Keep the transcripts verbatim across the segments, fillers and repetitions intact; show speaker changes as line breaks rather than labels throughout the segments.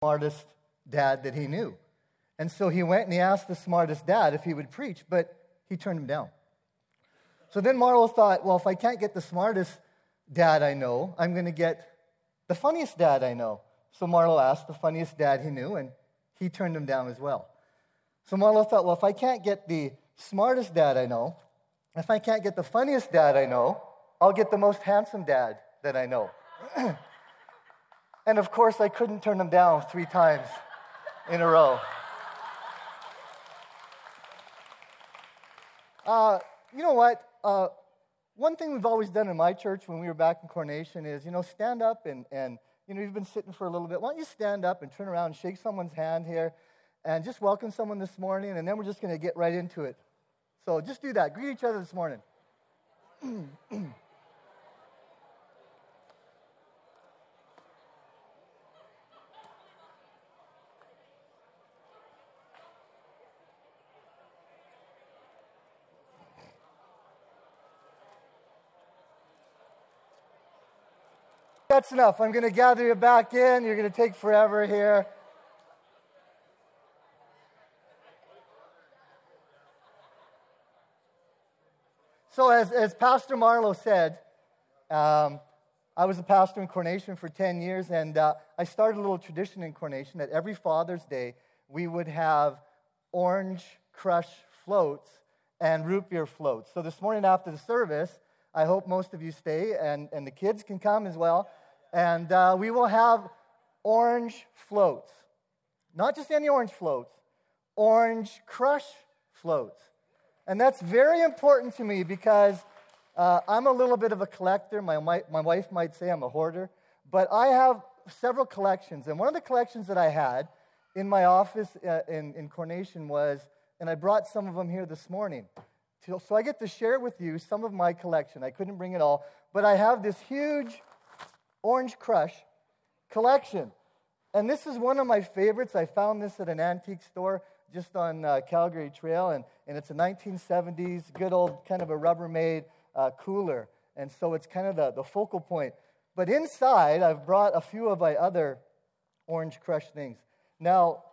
smartest dad that he knew. And so he went and he asked the smartest dad if he would preach, but he turned him down. So then Marlo thought, well, if I can't get the smartest dad I know, I'm going to get the funniest dad I know. So Marlo asked the funniest dad he knew, and he turned him down as well. So Marlo thought, well, if I can't get the smartest dad I know, if I can't get the funniest dad I know, I'll get the most handsome dad that I know. And of course, I couldn't turn him down three times in a row. Uh, you know what? Uh, one thing we've always done in my church when we were back in Coronation is, you know, stand up and, and you know, you've been sitting for a little bit. Why don't you stand up and turn around and shake someone's hand here and just welcome someone this morning, and then we're just going to get right into it. So just do that. Greet each other this morning. That's enough. I'm going to gather you back in. You're going to take forever here. So as, as Pastor Marlo said, um, I was a pastor in Coronation for ten years, and uh, I started a little tradition in Coronation that every Father's Day we would have orange crush floats and root beer floats. So this morning after the service, I hope most of you stay, and, and the kids can come as well. And uh, we will have orange floats. Not just any orange floats, orange crush floats. And that's very important to me because uh, I'm a little bit of a collector. My, my, my wife might say I'm a hoarder. But I have several collections. And one of the collections that I had in my office uh, in, in Coronation was, and I brought some of them here this morning. So I get to share with you some of my collection. I couldn't bring it all, but I have this huge orange crush collection. And this is one of my favorites. I found this at an antique store just on uh, Calgary Trail, and, and it's a nineteen seventies, good old kind of a Rubbermaid uh, cooler. And so it's kind of the, the focal point. But inside, I've brought a few of my other orange crush things. Now,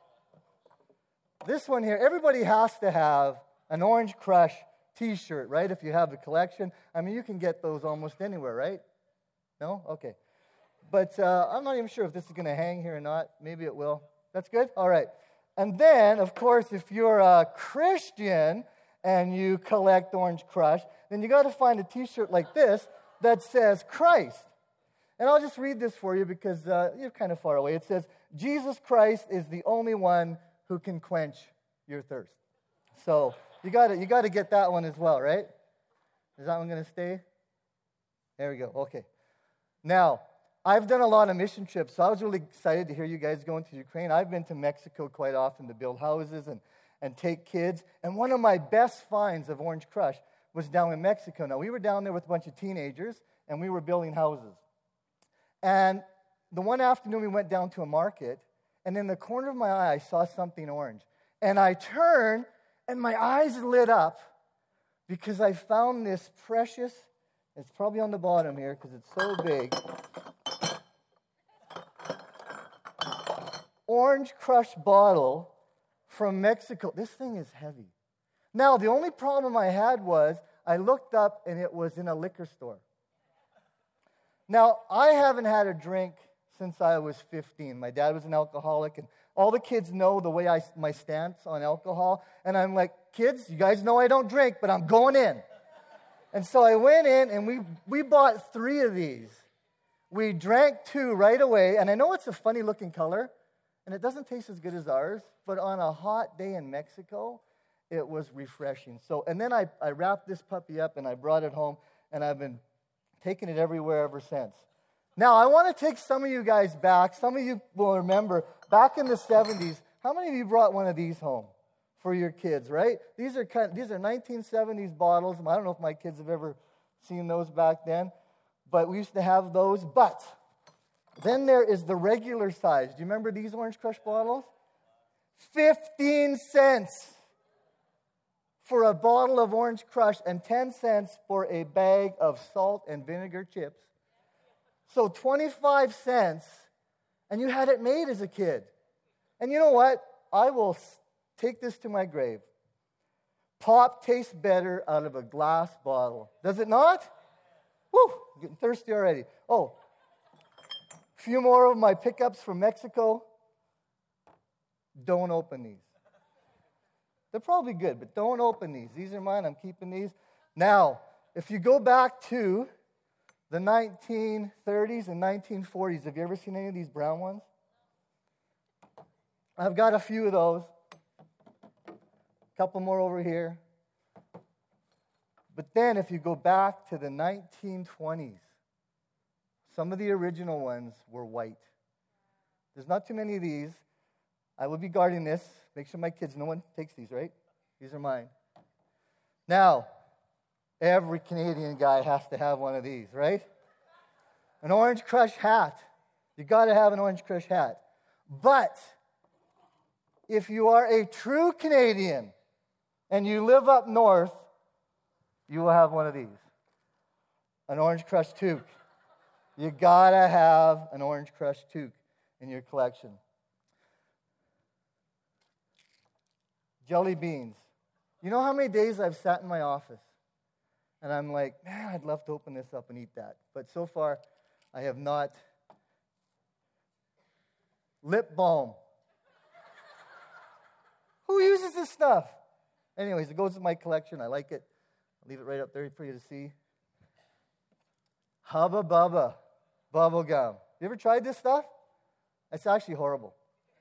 this one here, everybody has to have an orange crush T-shirt, right? If you have the collection. I mean, you can get those almost anywhere, right? No? Okay. But uh, I'm not even sure if this is going to hang here or not. Maybe it will. That's good? All right. And then, of course, if you're a Christian and you collect Orange Crush, then you got to find a T-shirt like this that says Christ. And I'll just read this for you because uh, you're kind of far away. It says, Jesus Christ is the only one who can quench your thirst. So you got to you got to get that one as well, right? Is that one going to stay? There we go. Okay. Now, I've done a lot of mission trips, so I was really excited to hear you guys going to Ukraine. I've been to Mexico quite often to build houses and, and take kids. And one of my best finds of Orange Crush was down in Mexico. Now, we were down there with a bunch of teenagers, and we were building houses. And the one afternoon, we went down to a market, and in the corner of my eye, I saw something orange. And I turned, and my eyes lit up because I found this precious, it's probably on the bottom here because it's so big, Orange Crush bottle from Mexico. This thing is heavy. Now, the only problem I had was I looked up and it was in a liquor store. Now, I haven't had a drink since I was fifteen. My dad was an alcoholic, and all the kids know the way I, my stance on alcohol. And I'm like, kids, you guys know I don't drink, but I'm going in. And so I went in, and we, we bought three of these. We drank two right away, and I know it's a funny-looking color, and it doesn't taste as good as ours, but on a hot day in Mexico, it was refreshing. So, and then I, I wrapped this puppy up, and I brought it home, and I've been taking it everywhere ever since. Now, I want to take some of you guys back. Some of you will remember, back in the seventies, how many of you brought one of these home for your kids, right? These are kind of, these are nineteen seventies bottles. I don't know if my kids have ever seen those back then, but we used to have those. But then there is the regular size. Do you remember these Orange Crush bottles? fifteen cents for a bottle of Orange Crush and ten cents for a bag of salt and vinegar chips. So twenty-five cents, and you had it made as a kid. And you know what? I will take this to my grave. Pop tastes better out of a glass bottle. Does it not? Woo, getting thirsty already. Oh, a few more of my pickups from Mexico. Don't open these. They're probably good, but don't open these. These are mine. I'm keeping these. Now, if you go back to the nineteen thirties and nineteen forties, have you ever seen any of these brown ones? I've got a few of those. A couple more over here. But then if you go back to the nineteen twenties, some of the original ones were white. There's not too many of these. I will be guarding this. Make sure my kids, no one takes these, right? These are mine. Now, every Canadian guy has to have one of these, right? An Orange Crush hat. You got to have an Orange Crush hat. But if you are a true Canadian and you live up north, you will have one of these. An Orange Crush toque. You got to have an Orange Crush toque in your collection. Jelly beans. You know how many days I've sat in my office and I'm like, man, I'd love to open this up and eat that. But so far, I have not. Lip balm. Who uses this stuff? Anyways, it goes in my collection. I like it. I'll leave it right up there for you to see. Hubba Bubba bubble gum. You ever tried this stuff? It's actually horrible.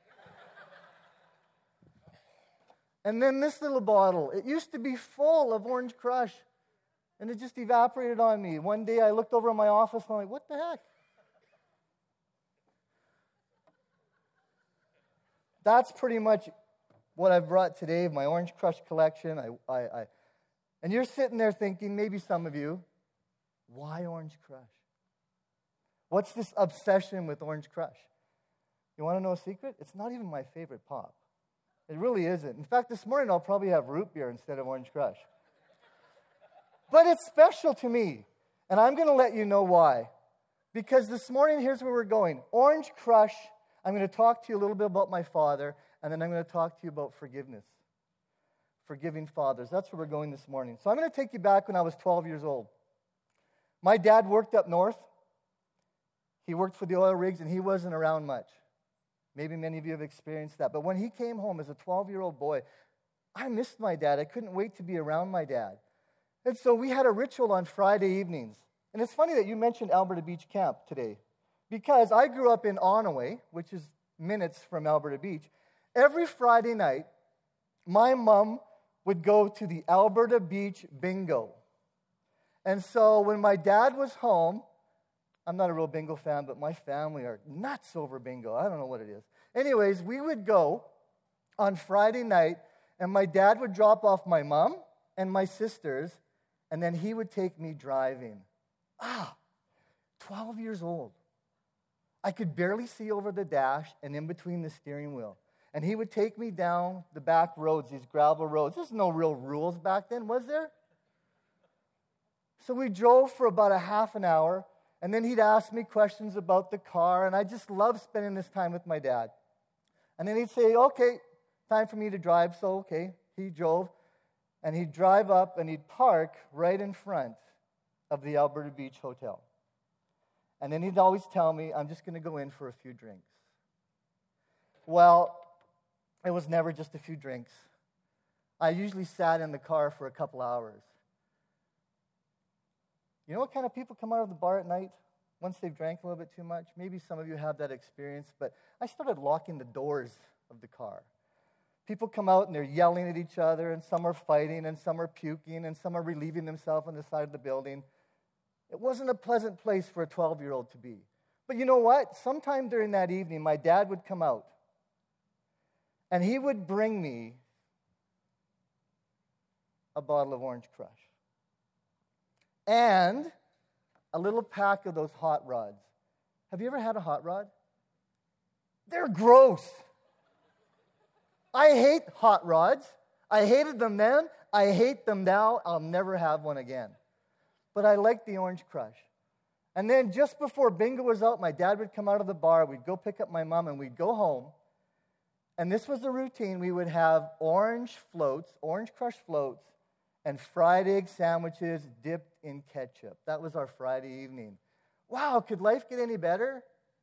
And then this little bottle. It used to be full of Orange Crush, and it just evaporated on me. One day I looked over in my office, and I'm like, what the heck? That's pretty much what I've brought today, my Orange Crush collection. I, I, I, and you're sitting there thinking, maybe some of you, why Orange Crush? What's this obsession with Orange Crush? You want to know a secret? It's not even my favorite pop. It really isn't. In fact, this morning I'll probably have root beer instead of Orange Crush. But it's special to me, and I'm going to let you know why. Because this morning, here's where we're going. Orange Crush, I'm going to talk to you a little bit about my father, and then I'm going to talk to you about forgiveness. Forgiving fathers. That's where we're going this morning. So I'm going to take you back when I was twelve years old. My dad worked up north. He worked for the oil rigs, and he wasn't around much. Maybe many of you have experienced that. But when he came home as a twelve-year-old boy, I missed my dad. I couldn't wait to be around my dad. And so we had a ritual on Friday evenings. And it's funny that you mentioned Alberta Beach Camp today, because I grew up in Onaway, which is minutes from Alberta Beach. Every Friday night, my mom would go to the Alberta Beach Bingo. And so when my dad was home, I'm not a real bingo fan, but my family are nuts over bingo. I don't know what it is. Anyways, we would go on Friday night, and my dad would drop off my mom and my sisters, and then he would take me driving. Ah, twelve years old. I could barely see over the dash and in between the steering wheel. And he would take me down the back roads, these gravel roads. There's no real rules back then, was there? So we drove for about a half an hour. And then he'd ask me questions about the car, and I just loved spending this time with my dad. And then he'd say, okay, time for me to drive. So, okay, he drove, and he'd drive up, and he'd park right in front of the Alberta Beach Hotel. And then he'd always tell me, I'm just going to go in for a few drinks. Well, it was never just a few drinks. I usually sat in the car for a couple hours. You know what kind of people come out of the bar at night once they've drank a little bit too much? Maybe some of you have that experience, but I started locking the doors of the car. People come out and they're yelling at each other, and some are fighting, and some are puking, and some are relieving themselves on the side of the building. It wasn't a pleasant place for a twelve-year-old to be. But you know what? Sometime during that evening, my dad would come out, and he would bring me a bottle of Orange Crush. And a little pack of those hot rods. Have you ever had a hot rod? They're gross. I hate hot rods. I hated them then. I hate them now. I'll never have one again. But I like the Orange Crush. And then just before bingo was out, my dad would come out of the bar. We'd go pick up my mom, and we'd go home. And this was the routine. We would have orange floats, orange crush floats, and fried egg sandwiches dipped in ketchup. That was our Friday evening. Wow, could life get any better?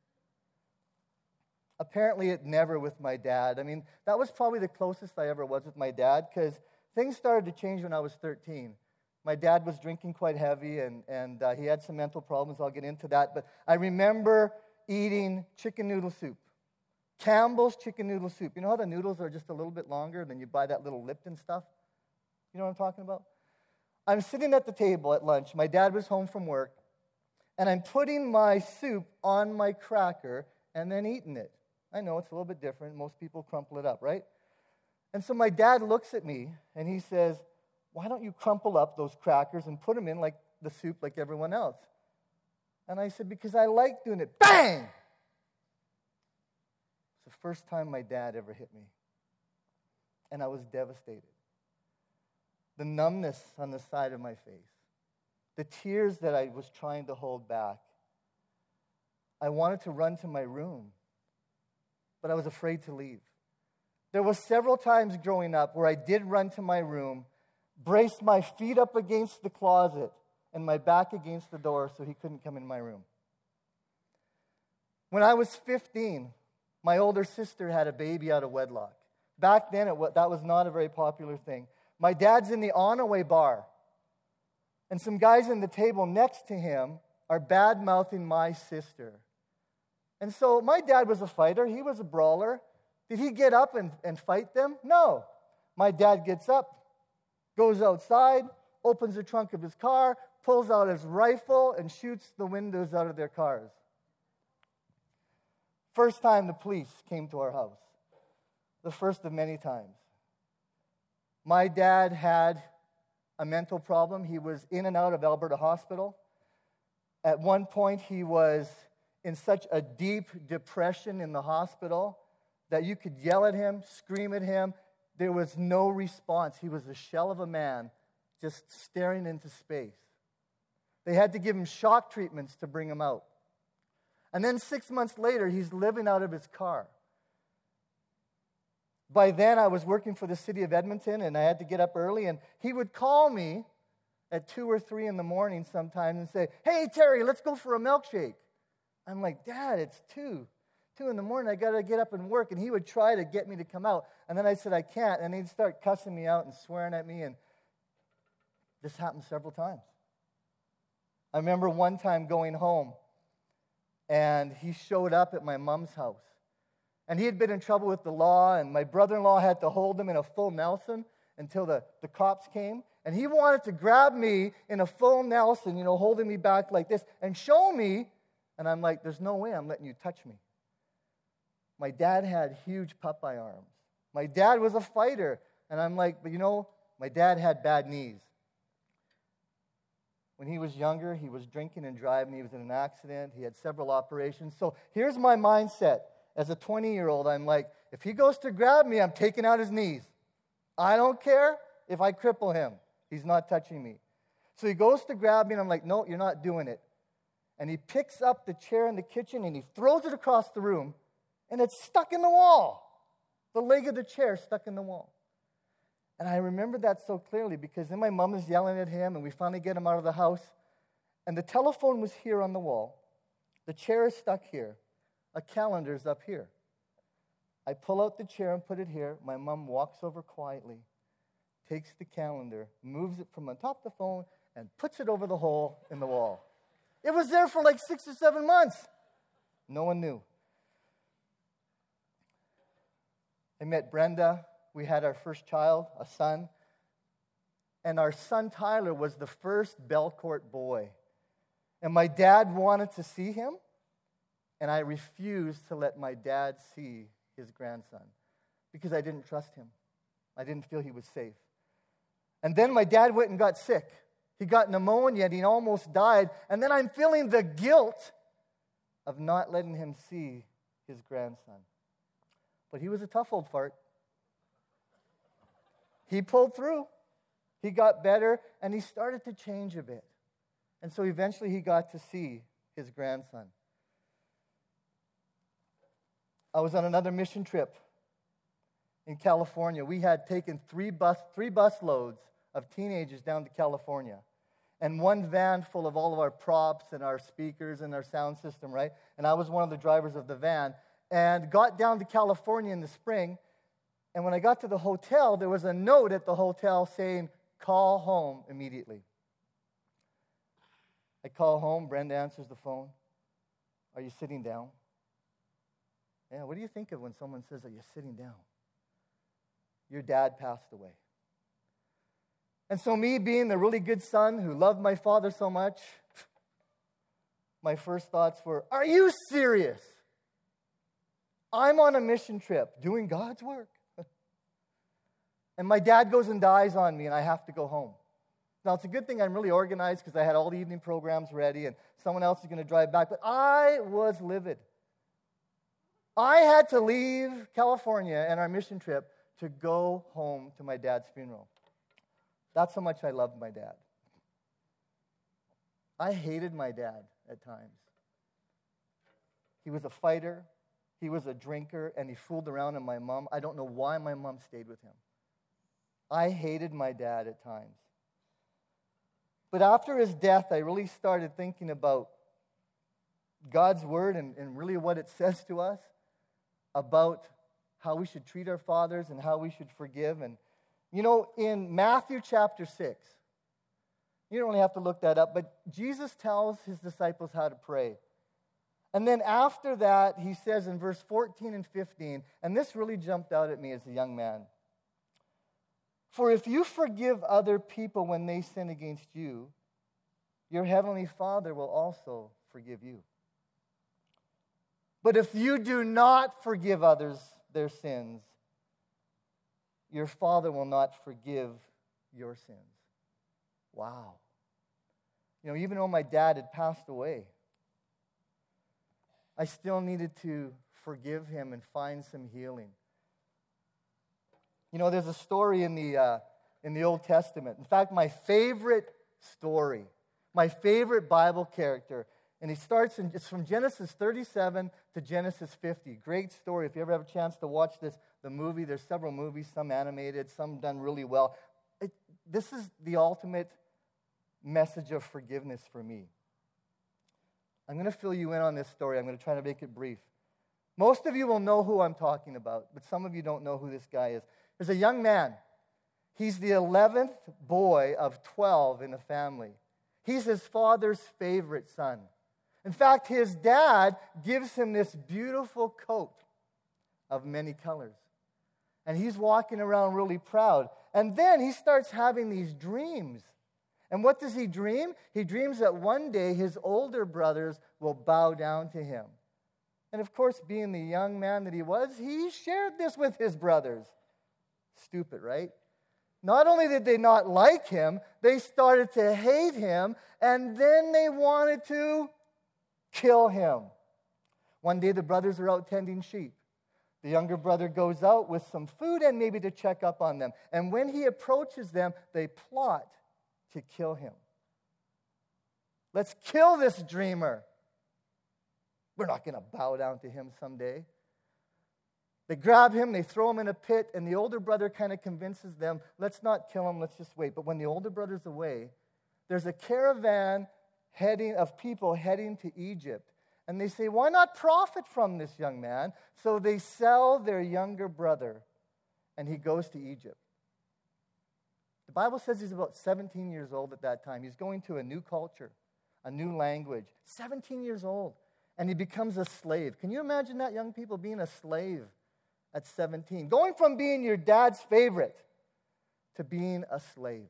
Apparently it never with my dad. I mean, that was probably the closest I ever was with my dad, because things started to change when I was thirteen. My dad was drinking quite heavy, and, and uh, he had some mental problems. I'll get into that. But I remember eating chicken noodle soup. Campbell's chicken noodle soup. You know how the noodles are just a little bit longer, and then you buy that little Lipton stuff? You know what I'm talking about? I'm sitting at the table at lunch. My dad was home from work, and I'm putting my soup on my cracker and then eating it. I know it's a little bit different. Most people crumple it up, right? And so my dad looks at me, and he says, why don't you crumple up those crackers and put them in like the soup like everyone else? And I said, because I like doing it. Bang! It's the first time my dad ever hit me. And I was devastated. The numbness on the side of my face. The tears that I was trying to hold back. I wanted to run to my room, but I was afraid to leave. There was several times growing up where I did run to my room, braced my feet up against the closet and my back against the door so he couldn't come in my room. When I was fifteen, my older sister had a baby out of wedlock. Back then, it was, that was not a very popular thing. My dad's in the On-A-Way bar, and some guys in the table next to him are bad-mouthing my sister. And so my dad was a fighter. He was a brawler. Did he get up and, and fight them? No. My dad gets up, goes outside, opens the trunk of his car, pulls out his rifle, and shoots the windows out of their cars. First time the police came to our house. The first of many times. My dad had a mental problem. He was in and out of Alberta Hospital. At one point, he was in such a deep depression in the hospital that you could yell at him, scream at him. There was no response. He was a shell of a man just staring into space. They had to give him shock treatments to bring him out. And then six months later, he's living out of his car. By then, I was working for the city of Edmonton, and I had to get up early, and he would call me at two or three in the morning sometimes and say, hey, Terry, let's go for a milkshake. I'm like, Dad, it's two. Two in the morning, I got to get up and work. And he would try to get me to come out. And then I said, I can't. And he'd start cussing me out and swearing at me. And this happened several times. I remember one time going home, and he showed up at my mom's house. And he had been in trouble with the law, and my brother-in-law had to hold him in a full Nelson until the, the cops came. And he wanted to grab me in a full Nelson, you know, holding me back like this, and show me. And I'm like, there's no way I'm letting you touch me. My dad had huge Popeye arms. My dad was a fighter. And I'm like, but you know, my dad had bad knees. When he was younger, he was drinking and driving. He was in an accident. He had several operations. So here's my mindset. As a twenty-year-old, I'm like, if he goes to grab me, I'm taking out his knees. I don't care if I cripple him. He's not touching me. So he goes to grab me, and I'm like, no, you're not doing it. And he picks up the chair in the kitchen, and he throws it across the room, and it's stuck in the wall. The leg of the chair stuck in the wall. And I remember that so clearly because then my mom is yelling at him, and we finally get him out of the house. And the telephone was here on the wall. The chair is stuck here. A calendar's up here. I pull out the chair and put it here. My mom walks over quietly, takes the calendar, moves it from on top of the phone, and puts it over the hole in the wall. It was there for like six or seven months. No one knew. I met Brenda. We had our first child, a son. And our son, Tyler, was the first Belcourt boy. And my dad wanted to see him. And I refused to let my dad see his grandson because I didn't trust him. I didn't feel he was safe. And then my dad went and got sick. He got pneumonia and he almost died. And then I'm feeling the guilt of not letting him see his grandson. But he was a tough old fart. He pulled through. He got better and he started to change a bit. And so eventually he got to see his grandson. I was on another mission trip in California. We had taken three bus, three bus loads of teenagers down to California, and one van full of all of our props and our speakers and our sound system, right? And I was one of the drivers of the van, and got down to California in the spring, and when I got to the hotel, there was a note at the hotel saying, call home immediately. I call home, Brenda answers the phone. Are you sitting down? Yeah, what do you think of when someone says, are you sitting down? Your dad passed away. And so me being the really good son who loved my father so much, my first thoughts were, are you serious? I'm on a mission trip doing God's work. And my dad goes and dies on me and I have to go home. Now, it's a good thing I'm really organized because I had all the evening programs ready and someone else is going to drive back. But I was livid. I had to leave California and our mission trip to go home to my dad's funeral. That's how much I loved my dad. I hated my dad at times. He was a fighter, he was a drinker, and he fooled around on my mom. I don't know why my mom stayed with him. I hated my dad at times. But after his death, I really started thinking about God's word and, and really what it says to us about how we should treat our fathers and how we should forgive. And, you know, in Matthew chapter six, you don't really have to look that up, but Jesus tells his disciples how to pray. And then after that, he says in verse fourteen and fifteen, and this really jumped out at me as a young man. For if you forgive other people when they sin against you, your heavenly Father will also forgive you. But if you do not forgive others their sins, your Father will not forgive your sins. Wow. You know, even though my dad had passed away, I still needed to forgive him and find some healing. You know, there's a story in the uh, in the Old Testament. In fact, my favorite story, my favorite Bible character, and he starts in, it's from Genesis thirty-seven to Genesis fifty. Great story. If you ever have a chance to watch this, the movie, there's several movies, some animated, some done really well. It, this is the ultimate message of forgiveness for me. I'm going to fill you in on this story. I'm going to try to make it brief. Most of you will know who I'm talking about, but some of you don't know who this guy is. There's a young man. He's the eleventh boy of twelve in the family. He's his father's favorite son. In fact, his dad gives him this beautiful coat of many colors. And he's walking around really proud. And then he starts having these dreams. And what does he dream? He dreams that one day his older brothers will bow down to him. And of course, being the young man that he was, he shared this with his brothers. Stupid, right? Not only did they not like him, they started to hate him, and then they wanted to kill him. One day the brothers are out tending sheep. The younger brother goes out with some food and maybe to check up on them. And when he approaches them, they plot to kill him. Let's kill this dreamer. We're not going to bow down to him someday. They grab him, they throw him in a pit, and the older brother kind of convinces them, let's not kill him, let's just wait. But when the older brother's away, there's a caravan heading of people heading to Egypt. And they say, why not profit from this young man? So they sell their younger brother, and he goes to Egypt. The Bible says he's about seventeen years old at that time. He's going to a new culture, a new language. seventeen years old, and he becomes a slave. Can you imagine that, young people, being a slave at seventeen? Going from being your dad's favorite to being a slave.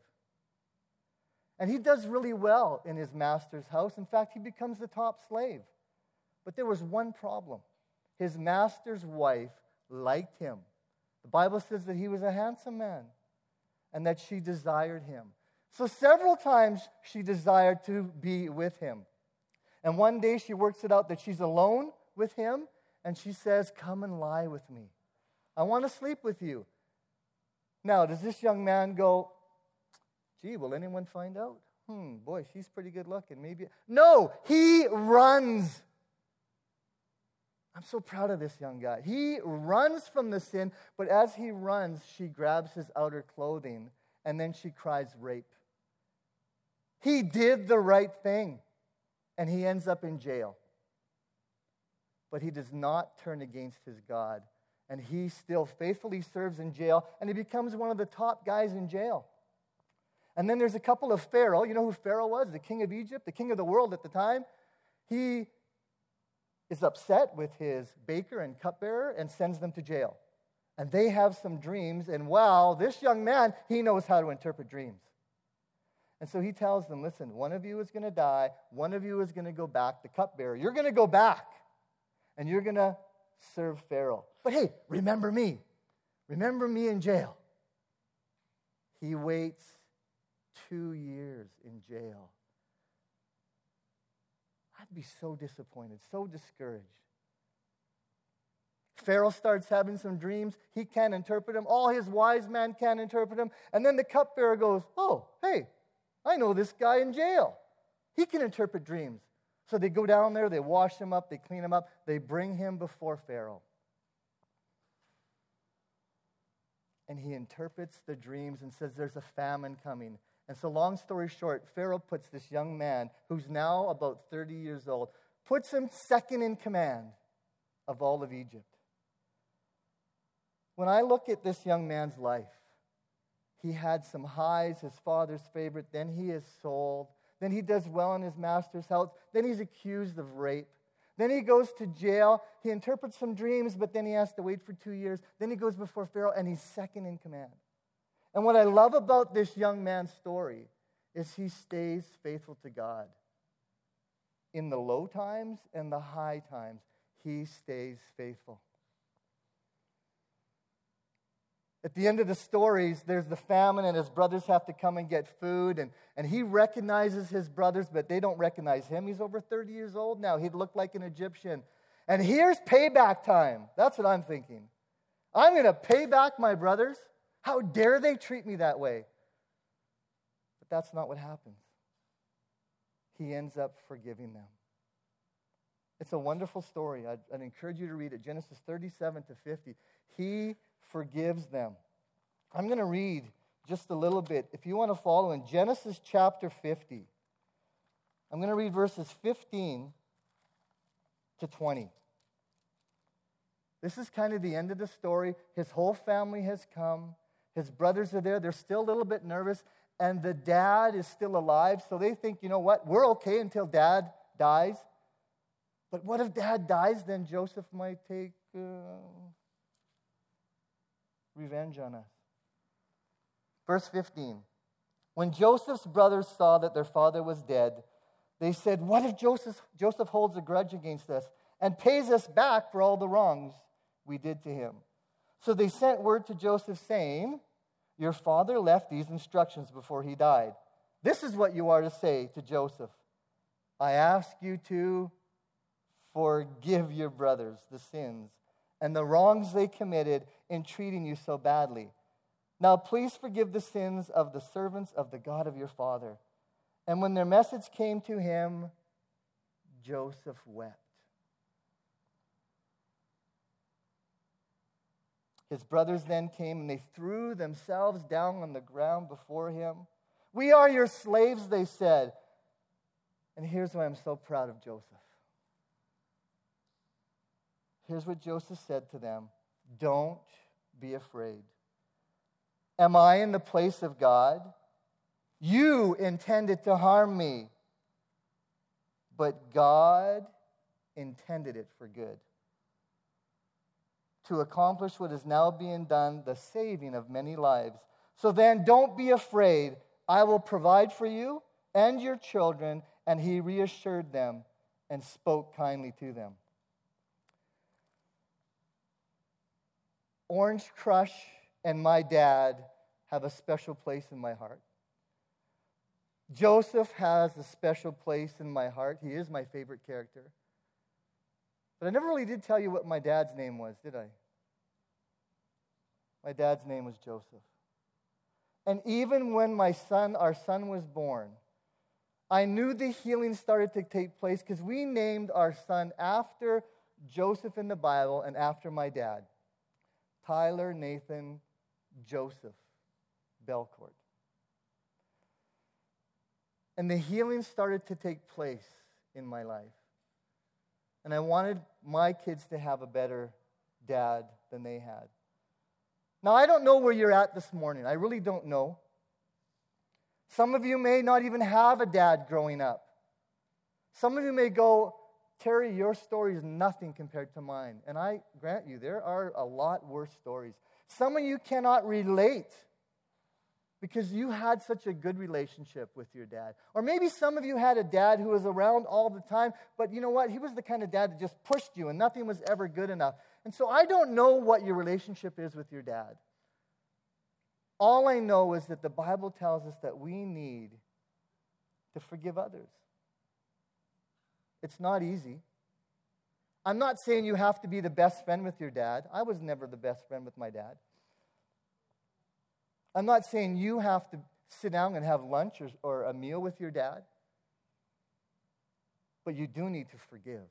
And he does really well in his master's house. In fact, he becomes the top slave. But there was one problem. His master's wife liked him. The Bible says that he was a handsome man and that she desired him. So several times she desired to be with him. And one day she works it out that she's alone with him, and she says, come and lie with me. I want to sleep with you. Now, does this young man go, gee, will anyone find out? Hmm, boy, she's pretty good looking. Maybe. No, he runs. I'm so proud of this young guy. He runs from the sin, but as he runs, she grabs his outer clothing, and then she cries rape. He did the right thing, and he ends up in jail. But he does not turn against his God, and he still faithfully serves in jail, and he becomes one of the top guys in jail. And then there's a couple of Pharaoh. You know who Pharaoh was? The king of Egypt, the king of the world at the time. He is upset with his baker and cupbearer and sends them to jail. And they have some dreams, and wow, this young man, he knows how to interpret dreams. And so he tells them, listen, one of you is going to die, one of you is going to go back, the cupbearer. You're going to go back, and you're going to serve Pharaoh. But hey, remember me. Remember me in jail. He waits two years in jail. I'd be so disappointed, so discouraged. Pharaoh starts having some dreams. He can't interpret them. All his wise men can't interpret them. And then the cupbearer goes, oh, hey, I know this guy in jail. He can interpret dreams. So they go down there, they wash him up, they clean him up, they bring him before Pharaoh. And he interprets the dreams and says there's a famine coming. And so long story short, Pharaoh puts this young man, who's now about thirty years old, puts him second in command of all of Egypt. When I look at this young man's life, he had some highs, his father's favorite, then he is sold, then he does well in his master's house, then he's accused of rape. Then he goes to jail, he interprets some dreams, but then he has to wait for two years. Then he goes before Pharaoh, and he's second in command. And what I love about this young man's story is he stays faithful to God. In the low times and the high times, he stays faithful. At the end of the stories, there's the famine, and his brothers have to come and get food, and, and he recognizes his brothers, but they don't recognize him. He's over thirty years old now. He'd look like an Egyptian. And here's payback time. That's what I'm thinking. I'm going to pay back my brothers. How dare they treat me that way? But that's not what happens. He ends up forgiving them. It's a wonderful story. I'd, I'd encourage you to read it. Genesis thirty-seven to fifty. He forgives them. I'm going to read just a little bit. If you want to follow in Genesis chapter fifty, I'm going to read verses fifteen to twenty. This is kind of the end of the story. His whole family has come. His brothers are there. They're still a little bit nervous. And the dad is still alive. So they think, you know what? We're okay until dad dies. But what if dad dies? Then Joseph might take uh, revenge on us. Verse fifteen. When Joseph's brothers saw that their father was dead, they said, what if Joseph, Joseph holds a grudge against us and pays us back for all the wrongs we did to him? So they sent word to Joseph saying, your father left these instructions before he died. This is what you are to say to Joseph. I ask you to forgive your brothers the sins and the wrongs they committed in treating you so badly. Now please forgive the sins of the servants of the God of your father. And when their message came to him, Joseph wept. His brothers then came and they threw themselves down on the ground before him. We are your slaves, they said. And here's why I'm so proud of Joseph. Here's what Joseph said to them. Don't be afraid. Am I in the place of God? You intended to harm me, but God intended it for good, to accomplish what is now being done, the saving of many lives. So then don't be afraid. I will provide for you and your children. And he reassured them and spoke kindly to them. Orange Crush and my dad have a special place in my heart. Joseph has a special place in my heart. He is my favorite character. But I never really did tell you what my dad's name was, did I? My dad's name was Joseph. And even when my son, our son was born, I knew the healing started to take place because we named our son after Joseph in the Bible, and after my dad, Tyler Nathan Joseph Belcourt. And the healing started to take place in my life. And I wanted my kids to have a better dad than they had. Now, I don't know where you're at this morning. I really don't know. Some of you may not even have a dad growing up. Some of you may go, Terry, your story is nothing compared to mine. And I grant you, there are a lot worse stories. Some of you cannot relate because you had such a good relationship with your dad. Or maybe some of you had a dad who was around all the time, but you know what? He was the kind of dad that just pushed you and nothing was ever good enough. And so I don't know what your relationship is with your dad. All I know is that the Bible tells us that we need to forgive others. It's not easy. I'm not saying you have to be the best friend with your dad. I was never the best friend with my dad. I'm not saying you have to sit down and have lunch or, or a meal with your dad. But you do need to forgive.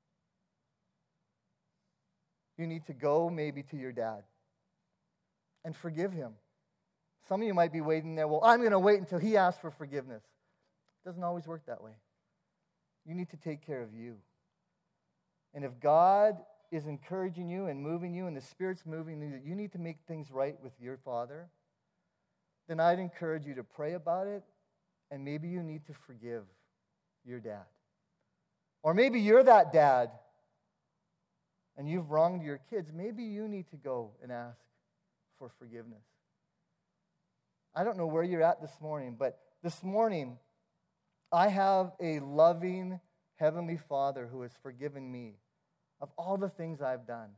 You need to go maybe to your dad and forgive him. Some of you might be waiting there, well, I'm going to wait until he asks for forgiveness. It doesn't always work that way. You need to take care of you. And if God is encouraging you and moving you and the Spirit's moving you, that you need to make things right with your father, then I'd encourage you to pray about it, and maybe you need to forgive your dad. Or maybe you're that dad and you've wronged your kids. Maybe you need to go and ask for forgiveness. I don't know where you're at this morning, but this morning I have a loving Heavenly Father who has forgiven me of all the things I've done.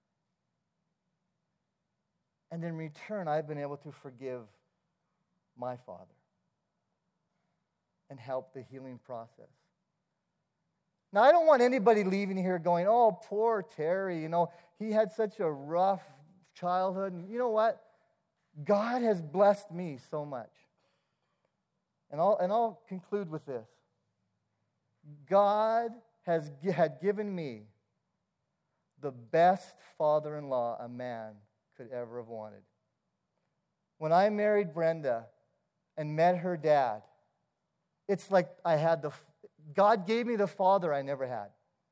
And in return, I've been able to forgive my father and help the healing process. Now, I don't want anybody leaving here going, oh, poor Terry, you know, he had such a rough childhood. And you know what? God has blessed me so much. And I'll, and I'll conclude with this. God has had given me the best father-in-law a man could ever have wanted. When I married Brenda and met her dad, it's like I had the, God gave me the father I never had.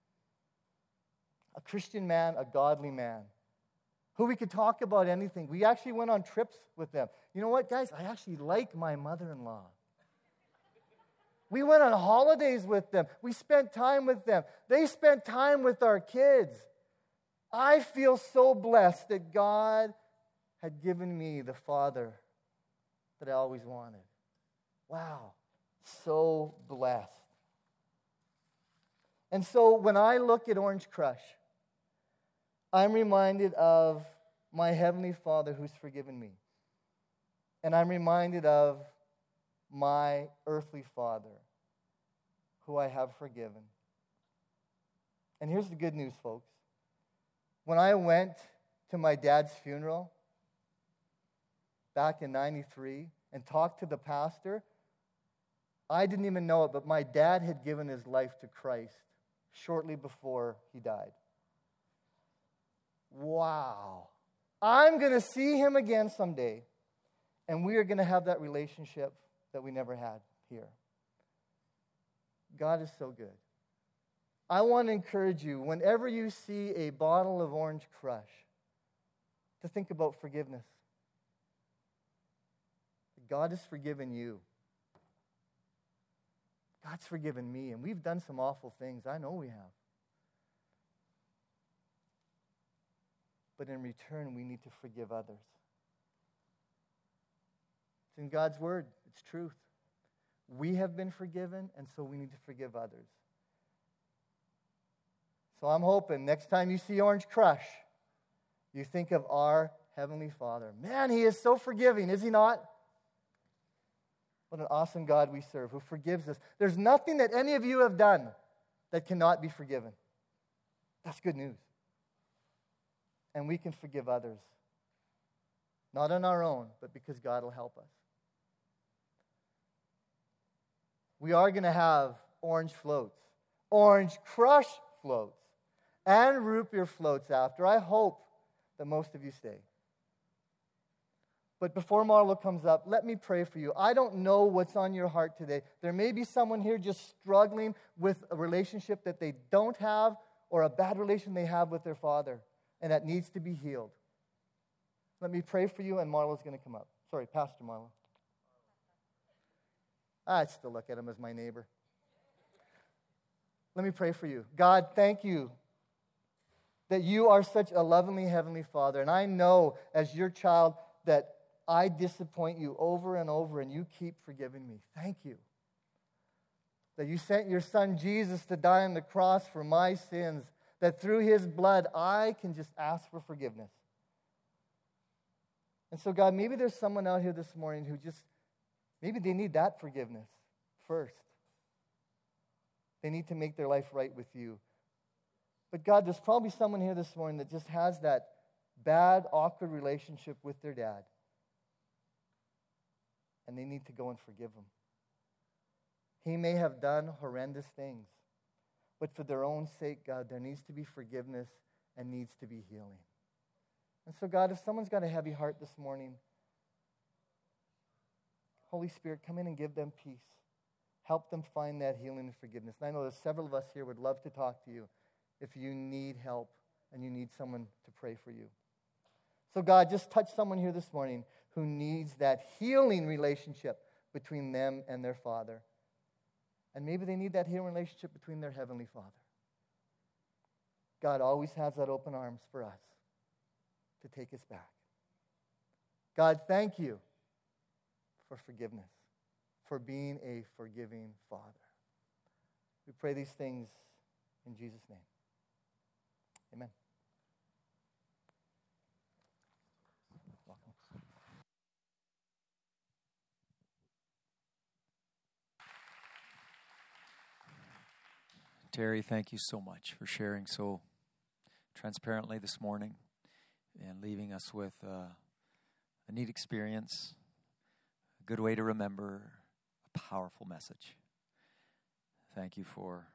A Christian man, a godly man, who we could talk about anything. We actually went on trips with them. You know what, guys? I actually like my mother-in-law. We went on holidays with them. We spent time with them. They spent time with our kids. I feel so blessed that God had given me the father that I always wanted. Wow, so blessed. And so when I look at Orange Crush, I'm reminded of my Heavenly Father who's forgiven me. And I'm reminded of my earthly father who I have forgiven. And here's the good news, folks. When I went to my dad's funeral back in ninety-three and talked to the pastor, I didn't even know it, but my dad had given his life to Christ shortly before he died. Wow. I'm going to see him again someday, and we are going to have that relationship that we never had here. God is so good. I want to encourage you, whenever you see a bottle of Orange Crush, to think about forgiveness. God has forgiven you. God's forgiven me, and we've done some awful things. I know we have. But in return, we need to forgive others. It's in God's word. It's truth. We have been forgiven, and so we need to forgive others. So I'm hoping next time you see Orange Crush, you think of our Heavenly Father. Man, He is so forgiving, is He not? What an awesome God we serve, who forgives us. There's nothing that any of you have done that cannot be forgiven. That's good news. And we can forgive others. Not on our own, but because God will help us. We are going to have orange floats. Orange Crush floats. and root beer floats after. I hope that most of you stay. But before Marlo comes up, let me pray for you. I don't know what's on your heart today. There may be someone here just struggling with a relationship that they don't have or a bad relation they have with their father, and that needs to be healed. Let me pray for you, and Marlo's going to come up. Sorry, Pastor Marlo. I still look at him as my neighbor. Let me pray for you. God, thank you that you are such a lovingly heavenly Father, and I know as your child that I disappoint you over and over, and you keep forgiving me. Thank you that you sent your son Jesus to die on the cross for my sins, that through his blood I can just ask for forgiveness. And so, God, maybe there's someone out here this morning who just, maybe they need that forgiveness first. They need to make their life right with you. But God, there's probably someone here this morning that just has that bad, awkward relationship with their dad. And they need to go and forgive him. He may have done horrendous things, but for their own sake, God, there needs to be forgiveness and needs to be healing. And so, God, if someone's got a heavy heart this morning, Holy Spirit, come in and give them peace. Help them find that healing and forgiveness. And I know there's several of us here would love to talk to you if you need help and you need someone to pray for you. So, God, just touch someone here this morning who needs that healing relationship between them and their Father. And maybe they need that healing relationship between their Heavenly Father. God always has that open arms for us to take us back. God, thank you for forgiveness, for being a forgiving Father. We pray these things in Jesus' name. Amen. Welcome.
Terry, thank you so much for sharing so transparently this morning and leaving us with uh, a neat experience, a good way to remember, a powerful message. Thank you for